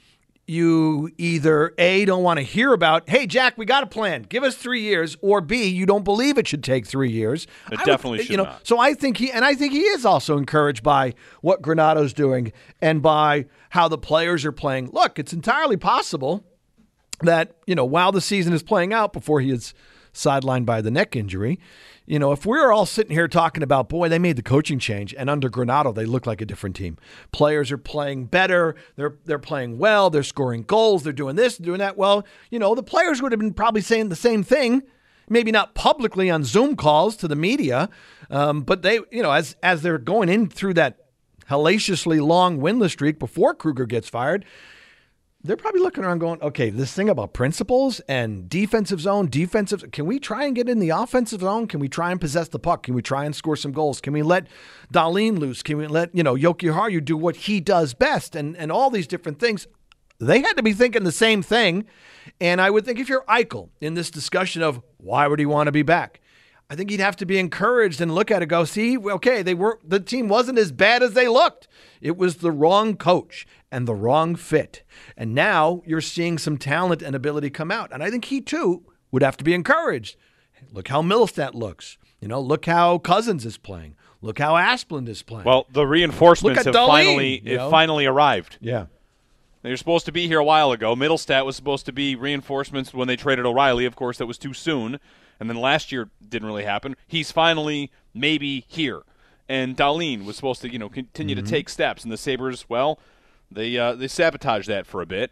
you either A, don't want to hear about, hey, Jack, we got a plan. Give us three years. Or B, you don't believe it should take three years. It I definitely would, should you know, not. So I think he, and I think he is also encouraged by what Granato's doing and by how the players are playing. Look, it's entirely possible that, you know, while the season is playing out before he is sidelined by the neck injury, you know, if we're all sitting here talking about, boy, they made the coaching change, and under Granato, they look like a different team. Players are playing better. They're they're playing well. They're scoring goals. They're doing this, doing that. Well, you know, the players would have been probably saying the same thing, maybe not publicly on Zoom calls to the media, um, but they, you know, as as they're going in through that hellaciously long winless streak before Kruger gets fired, they're probably looking around going, okay, this thing about principles and defensive zone, defensive, can we try and get in the offensive zone? Can we try and possess the puck? Can we try and score some goals? Can we let Dahlin loose? Can we let, you know, Yoki Haru do what he does best? And, and all these different things. They had to be thinking the same thing. And I would think if you're Eichel in this discussion of why would he want to be back, I think he'd have to be encouraged and look at it and go, see, okay, they were the team wasn't as bad as they looked. It was the wrong coach and the wrong fit. And now you're seeing some talent and ability come out. And I think he, too, would have to be encouraged. Look how Middlestat looks. You know, look how Cousins is playing. Look how Asplund is playing. Well, the reinforcements have Darlene, finally you know? it finally arrived. Yeah. They were supposed to be here a while ago. Middlestat was supposed to be reinforcements when they traded O'Reilly. Of course, that was too soon. And then last year didn't really happen. He's finally maybe here. And Darlene was supposed to, you know, continue Mm-hmm. to take steps. And the Sabres, well, they uh, they sabotaged that for a bit.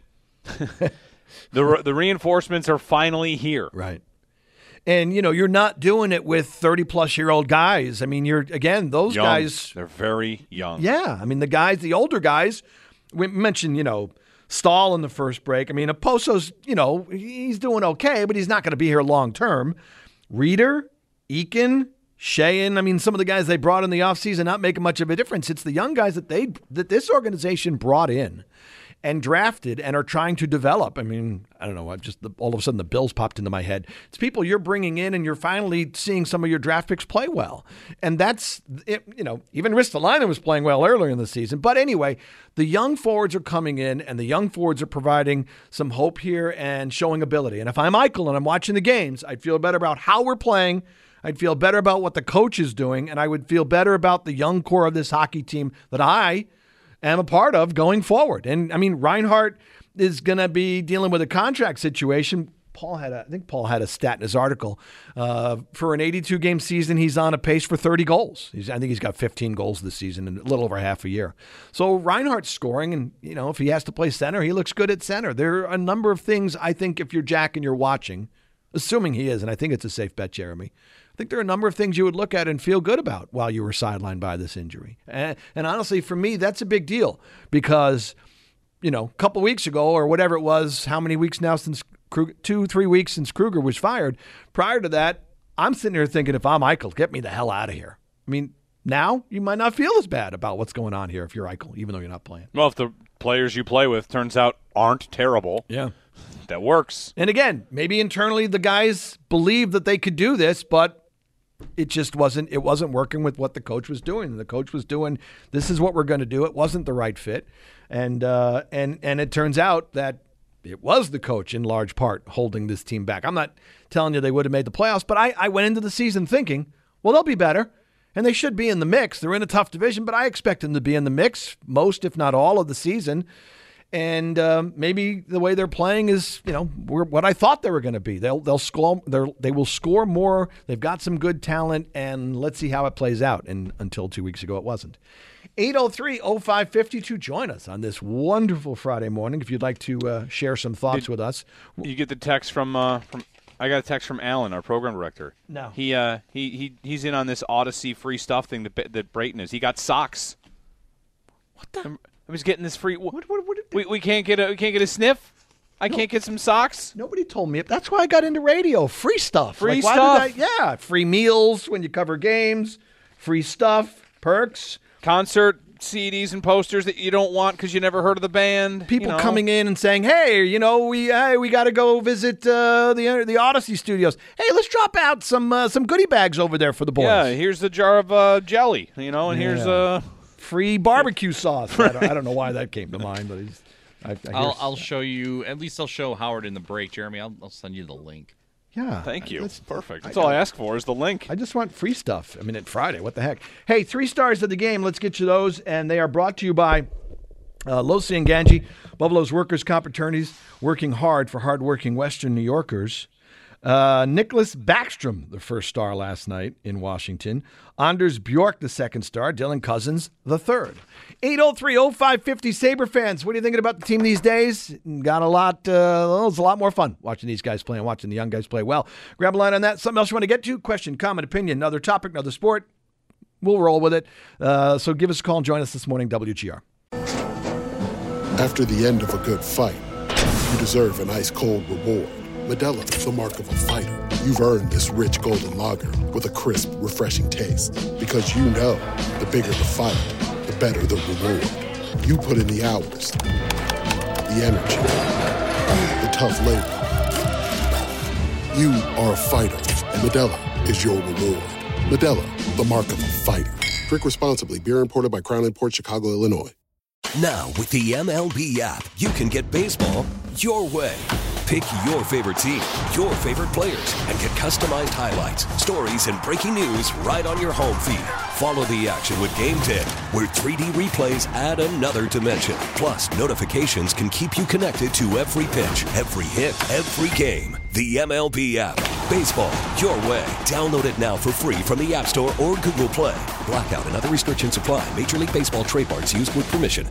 the the reinforcements are finally here. Right. And, you know, you're not doing it with thirty-plus-year-old guys. I mean, you're, again, those Young. guys. They're very young. Yeah. I mean, the guys, the older guys, we mentioned, you know, Stahl in the first break. I mean, Oposo's, you know, he's doing okay, but he's not going to be here long term. Reeder, Eakin, Sheehan, I mean, some of the guys they brought in the offseason not making much of a difference. It's the young guys that they that this organization brought in and drafted and are trying to develop. I mean, I don't know. I've just all of a sudden the Bills popped into my head. It's people you're bringing in, and you're finally seeing some of your draft picks play well. And that's, it, you know, even Ristolainen was playing well earlier in the season. But anyway, the young forwards are coming in, and the young forwards are providing some hope here and showing ability. And if I'm Eichel and I'm watching the games, I'd feel better about how we're playing. I'd feel better about what the coach is doing, and I would feel better about the young core of this hockey team that I am a part of going forward. And, I mean, Reinhart is going to be dealing with a contract situation. Paul had a, I think Paul had a stat in his article. Uh, for an eighty-two game season, he's on a pace for thirty goals. He's, I think he's got fifteen goals this season in a little over half a year. So Reinhart's scoring, and, you know, if he has to play center, he looks good at center. There are a number of things, I think, if you're Jack and you're watching, assuming he is, and I think it's a safe bet, Jeremy, I think there are a number of things you would look at and feel good about while you were sidelined by this injury. And, and honestly, for me, that's a big deal because, you know, a couple weeks ago or whatever it was, how many weeks now since Kruger, two, three weeks since Kruger was fired. Prior to that, I'm sitting here thinking, if I'm Eichel, get me the hell out of here. I mean, now you might not feel as bad about what's going on here if you're Eichel, even though you're not playing. Well, if the players you play with turns out aren't terrible, yeah, that works. And again, maybe internally the guys believed that they could do this, but it just wasn't, it wasn't working with what the coach was doing. The coach was doing, this is what we're going to do. It wasn't the right fit. And, uh, and, and it turns out that it was the coach in large part holding this team back. I'm not telling you they would have made the playoffs, but I, I went into the season thinking, well, they'll be better and they should be in the mix. They're in a tough division, but I expect them to be in the mix most, if not all of the season. And um, maybe the way they're playing is, you know, we're, what I thought they were going to be. They'll they'll score. They will score more. They've got some good talent, and let's see how it plays out. And until two weeks ago, it wasn't. eight oh three oh five five two. Join us on this wonderful Friday morning if you'd like to uh, share some thoughts Did with us. You get the text from uh, from. I got a text from Alan, our program director. No, he uh he he he's in on this Odyssey free stuff thing that that Brayton is. He got socks. What the? I was getting this free. What, what, what, what we we can't get a we can't get a sniff. I no, can't get some socks. Nobody told me. That's why I got into radio. Free stuff. Free like, why stuff. Did I, yeah, free meals when you cover games. Free stuff. Perks. Concert C Ds and posters that you don't want because you never heard of the band. People you know. coming in and saying, "Hey, you know, we hey, we got to go visit uh, the the Odyssey Studios. Hey, let's drop out some uh, some goodie bags over there for the boys. Yeah, here's the jar of uh, jelly. You know, and yeah. here's uh free barbecue sauce. I don't, I don't know why that came to mind, but he's, I, I I'll, I'll show you. At least I'll show Howard in the break, Jeremy. I'll, I'll send you the link. Yeah, thank you. That's perfect. That's I, all I ask for is the link. I just want free stuff. I mean, it's Friday. What the heck? Hey, three stars of the game. Let's get you those, and they are brought to you by uh, Losi and Ganji, Buffalo's workers' comp attorneys, working hard for hardworking Western New Yorkers. Uh, Nicholas Backstrom, the first star last night in Washington. Anders Bjork, the second star. Dylan Cousins, the third. eight oh three oh five five oh Sabre fans. What are you thinking about the team these days? Got a lot, uh, well, it's a lot more fun watching these guys play and watching the young guys play well. Grab a line on that. Something else you want to get to? Question, comment, opinion, another topic, another sport. We'll roll with it. Uh, so give us a call and join us this morning, W G R. After the end of a good fight, you deserve an ice-cold reward. Modelo, the mark of a fighter. You've earned this rich golden lager with a crisp, refreshing taste. Because you know, the bigger the fight, the better the reward. You put in the hours, the energy, the tough labor. You are a fighter, and Modelo is your reward. Modelo, the mark of a fighter. Drink responsibly. Beer imported by Crown Imports, Chicago, Illinois. Now, with the M L B app, you can get baseball your way. Pick your favorite team, your favorite players, and get customized highlights, stories, and breaking news right on your home feed. Follow the action with Game ten, where three D replays add another dimension. Plus, notifications can keep you connected to every pitch, every hit, every game. The M L B app. Baseball, your way. Download it now for free from the App Store or Google Play. Blackout and other restrictions apply. Major League Baseball trademarks used with permission.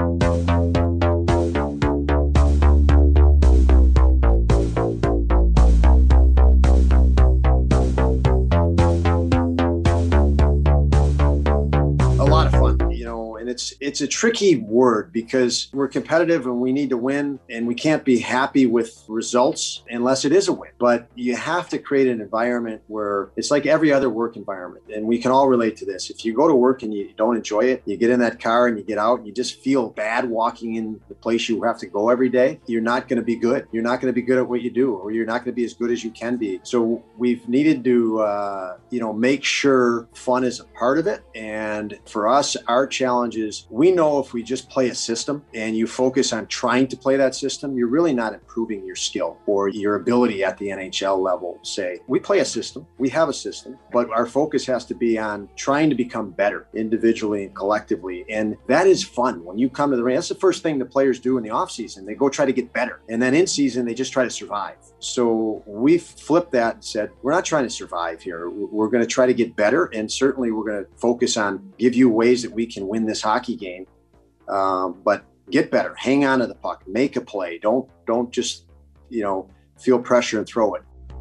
It's it's a tricky word because we're competitive and we need to win, and we can't be happy with results unless it is a win. But you have to create an environment where it's like every other work environment, and we can all relate to this. If you go to work and you don't enjoy it, you get in that car and you get out and you just feel bad walking in the place you have to go every day, you're not going to be good. You're not going to be good at what you do, or you're not going to be as good as you can be. So we've needed to, uh, you know, make sure fun is a part of it. And for us, our challenge is we know if we just play a system and you focus on trying to play that system, you're really not improving your skill or your ability at the N H L level. Say, we play a system, we have a system, but our focus has to be on trying to become better individually and collectively. And that is fun. When you come to the ring, that's the first thing the players do in the offseason. They go try to get better. And then in season, they just try to survive. So we flipped that and said, we're not trying to survive here. We're going to try to get better. And certainly we're going to focus on give you ways that we can win this hockey game. Um, but get better, hang on to the puck, make a play. Don't, don't just, you know, feel pressure and throw it.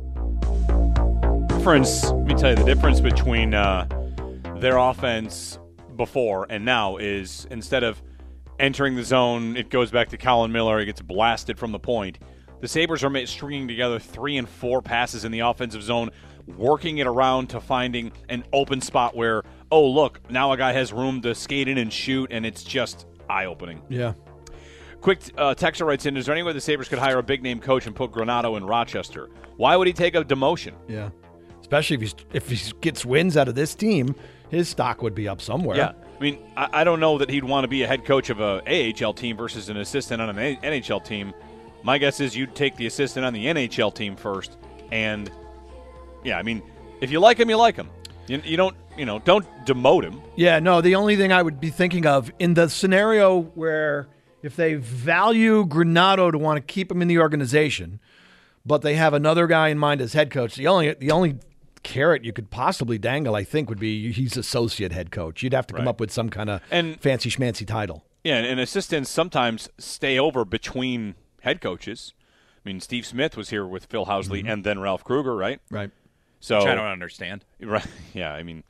Difference, let me tell you, the difference between uh, their offense before and now is instead of entering the zone, it goes back to Colin Miller, he gets blasted from the point. The Sabres are stringing together three and four passes in the offensive zone, working it around to finding an open spot where, oh, look, now a guy has room to skate in and shoot, and it's just eye-opening. Yeah. Quick uh, texter writes in, is there any way the Sabres could hire a big-name coach and put Granato in Rochester? Why would he take a demotion? Yeah. Especially if he's, if he gets wins out of this team, his stock would be up somewhere. Yeah. I mean, I, I don't know that he'd want to be a head coach of a A H L team versus an assistant on an N H L team. My guess is you'd take the assistant on the N H L team first. And, yeah, I mean, if you like him, you like him. You, you don't, you know, don't demote him. Yeah, no, the only thing I would be thinking of in the scenario where if they value Granato to want to keep him in the organization, but they have another guy in mind as head coach, the only the only carrot you could possibly dangle, I think, would be he's associate head coach. You'd have to come Right. up with some kind of And- fancy schmancy title. Yeah, and assistants sometimes stay over between head coaches. I mean, Steve Smith was here with Phil Housley Mm-hmm. and then Ralph Kruger, right? Right. So Which I don't understand. Right. Yeah, I mean,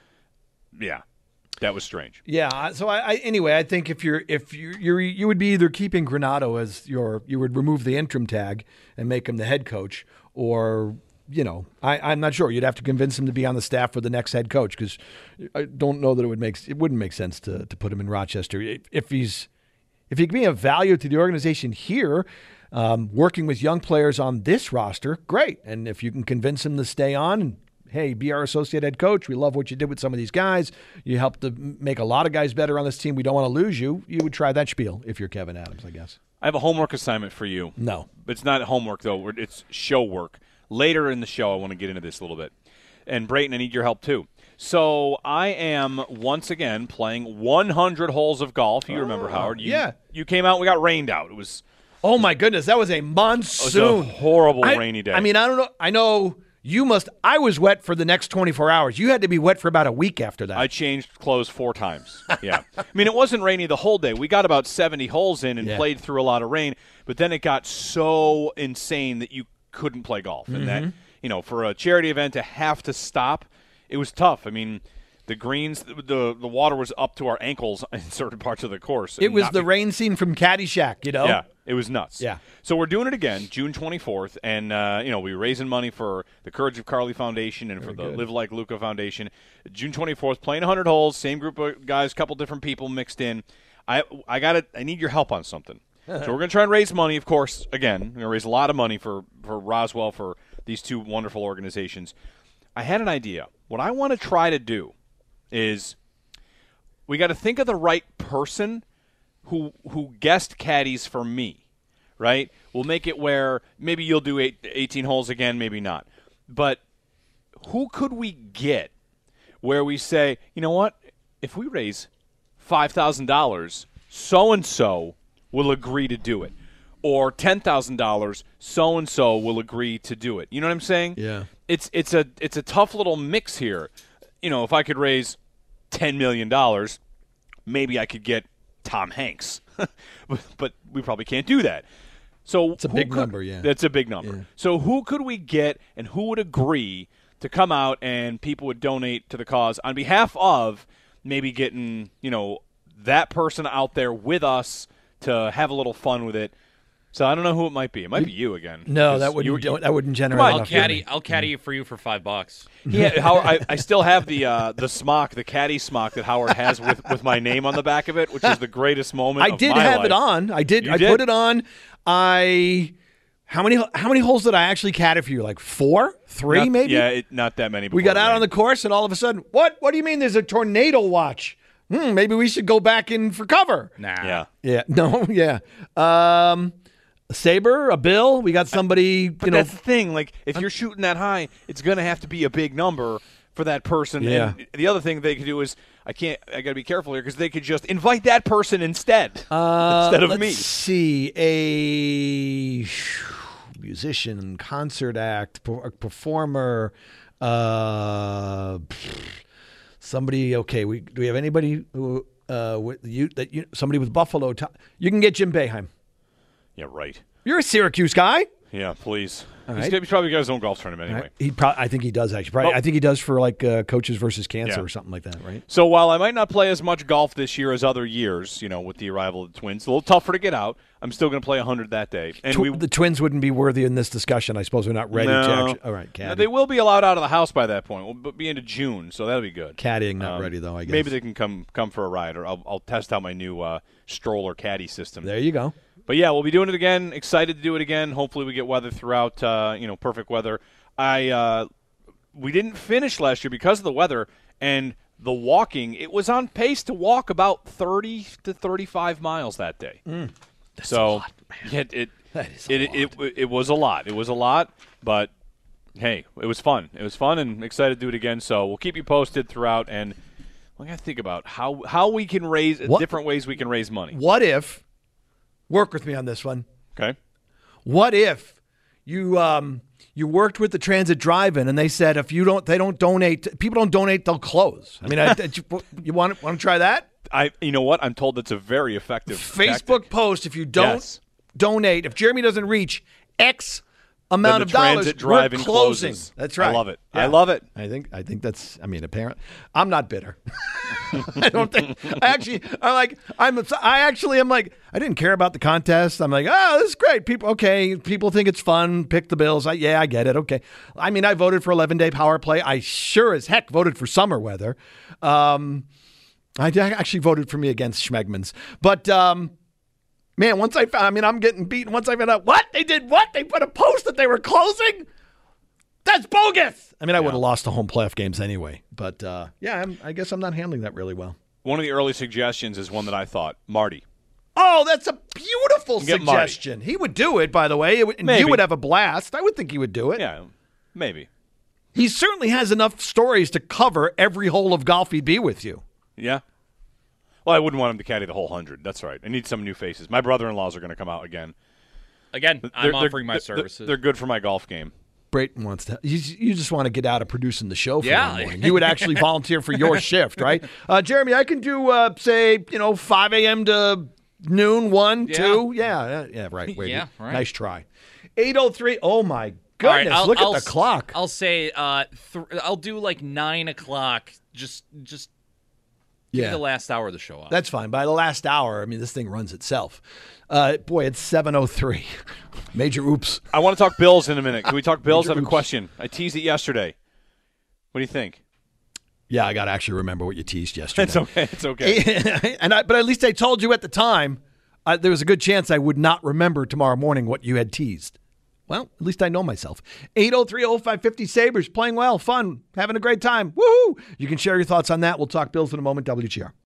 yeah, that was strange. Yeah. So I, I anyway, I think if you're if you you you would be either keeping Granato as your you would remove the interim tag and make him the head coach, or you know, I, I'm not sure. You'd have to convince him to be on the staff for the next head coach because I don't know that it would make it wouldn't make sense to to put him in Rochester if, if he's if he can be of value to the organization here. Um, working with young players on this roster, great. And if you can convince him to stay on and, hey, be our associate head coach, we love what you did with some of these guys. You helped to make a lot of guys better on this team. We don't want to lose you. You would try that spiel if you're Kevin Adams, I guess. I have a homework assignment for you. No. It's not homework, though. It's show work. Later in the show, I want to get into this a little bit. And, Brayton, I need your help, too. So I am, once again, playing one hundred holes of golf. You remember, Howard. You, yeah. You came out, we got rained out. It was... Oh, my goodness. That was a monsoon. It was a horrible I, rainy day. I mean, I don't know. I know you must. I was wet for the next twenty-four hours. You had to be wet for about a week after that. I changed clothes four times. Yeah. I mean, it wasn't rainy the whole day. We got about seventy holes in and Yeah. played through a lot of rain, but then it got so insane that you couldn't play golf. And that, Mhm. you know, for a charity event to have to stop, it was tough. I mean, the greens, the the water was up to our ankles in certain parts of the course. It And was not the be- rain scene from Caddyshack, you know? Yeah, it was nuts. Yeah. So we're doing it again, June twenty-fourth, and uh, you know we're raising money for the Courage of Carly Foundation and for the good. Live Like Luca Foundation. June twenty-fourth, playing one hundred holes, same group of guys, couple different people mixed in. I I got I need your help on something. So we're going to try and raise money, of course. Again, we're going to raise a lot of money for for Roswell, for these two wonderful organizations. I had an idea. What I want to try to do is we got to think of the right person who who guest caddies for me, right? We'll make it where maybe you'll do eight, eighteen holes again, maybe not. But who could we get where we say, you know what, if we raise five thousand dollars, so-and-so will agree to do it. Or ten thousand dollars, so-and-so will agree to do it. You know what I'm saying? Yeah. It's it's a it's a tough little mix here. You know, if I could raise ten million dollars, maybe I could get Tom Hanks. but, but we probably can't do that. So it's a who big could, number, yeah. That's a big number. Yeah. So who could we get and who would agree to come out and people would donate to the cause on behalf of maybe getting, you know, that person out there with us to have a little fun with it. So I don't know who it might be. It might be you again. No, that wouldn't you, you, that wouldn't generate I'll enough caddy. money. I'll caddy it for you for five bucks. Yeah, Howard, I, I still have the uh, the smock, the caddy smock that Howard has with, with my name on the back of it, which is the greatest moment. I of did my have life. it on. I did. You I did? put it on. I how many how many holes did I actually caddy for you? Like four, three, Not- maybe. Yeah, it, not that many. We got before out rain. on the course, and all of a sudden, what? What do you mean? There's a tornado watch? Hmm, maybe we should go back in for cover. Nah. Yeah. Yeah. No. Yeah. Um, a Saber, a Bill. We got somebody. But you know, that's the thing. Like, if you're shooting that high, it's going to have to be a big number for that person. Yeah. And the other thing they could do is, I can't. I got to be careful here because they could just invite that person instead uh, instead of let's me. see, a musician, concert act, per- performer. Uh, somebody. Okay. We do we have anybody who uh with you that you somebody with Buffalo? T- you can get Jim Boeheim. Yeah, right. You're a Syracuse guy. Yeah, please. All He's, right. gonna- he's probably got his own golf tournament anyway. He probably, I think he does actually. Probably, Oh. I think he does for like uh, Coaches versus Cancer Yeah. or something like that, right? So while I might not play as much golf this year as other years, you know, with the arrival of the Twins, a little tougher to get out. I'm still going to play one hundred that day. And Tw- we the Twins wouldn't be worthy in this discussion. I suppose we're not ready no, to actually. All right, caddy. No, they will be allowed out of the house by that point. We'll be into June, so that'll be good. Caddying not Um, ready though. I guess Maybe they can come come for a ride, or I'll, I'll test out my new uh, stroller caddy system. There you go. But yeah, we'll be doing it again. Excited to do it again. Hopefully, we get weather throughout. Uh, you know, perfect weather. I uh, we didn't finish last year because of the weather and the walking. It was on pace to walk about thirty to thirty-five miles that day. Mm, that's so a lot, man. It it, That is a it, it, it it was a lot. It was a lot, but hey, it was fun. It was fun, and excited to do it again. So we'll keep you posted throughout, and we got to think about how how we can raise What- different ways we can raise money. What if? Work with me on this one. Okay. What if you um you worked with the Transit Drive-In and they said if you don't they don't donate people don't donate they'll close. I mean, I, you, you want want to try that? I you know what? I'm told that's a very effective Facebook tactic. post if you don't Yes. donate if Jeremy doesn't reach X amount Then of the dollars Transit we're Drive-In closing. closes. That's right. I love it. Yeah. I love it. I think I think that's I mean apparent. I'm not bitter. I don't think I actually I like I'm I actually am like I didn't care about the contest. I'm like, "Oh, this is great. People okay, people think it's fun. Pick the Bills." I yeah, I get it. Okay. I mean, I voted for eleven-day power play. I sure as heck voted for summer weather. Um I did- actually voted for me against Schmegman's. But um man, once I found, I mean, I'm getting beaten. Once I found out what they did, what they put a post that they were closing. That's bogus. I mean, I would have lost the home playoff games anyway. But uh, yeah, I'm, I guess I'm not handling that really well. One of the early suggestions is one that I thought Marty. Oh, that's a beautiful Get Marty. suggestion. He would do it, by the way. It would, and you Maybe. would have a blast. I would think he would do it. Yeah, maybe. He certainly has enough stories to cover every hole of golf he'd be with you. Yeah. Well, I wouldn't want him to caddy the whole hundred. That's right. I need some new faces. My brother-in-laws are going to come out again. Again, They're- I'm they're- offering my they're- services. They're good for my golf game. Brayton wants to. You, you just want to get out of producing the show for Yeah. one morning. You would actually volunteer for your shift, right? Uh, Jeremy, I can do, uh, say, you know, five a.m. to noon, one, Yeah. two. Yeah, uh, yeah, right. Wait, Yeah, right. Nice try. eight oh three. Oh, my All goodness. right, I'll- Look I'll at the s- clock. I'll say uh, th- I'll do like nine o'clock. Just just give Yeah. the last hour of the show off. That's fine. By the last hour, I mean, this thing runs itself. Uh, boy, it's seven oh three. Major oops. I want to talk Bills in a minute. Can we talk Bills? I Major have a oops. question. I teased it yesterday. What do you think? Yeah, I got to actually remember what you teased yesterday. It's okay. It's okay. and I, but at least I told you at the time. Uh, there was a good chance I would not remember tomorrow morning what you had teased. Well, at least I know myself. eight oh three oh five five oh Sabres, playing well, fun, having a great time. Woohoo! You can share your thoughts on that. We'll talk Bills in a moment. W G R.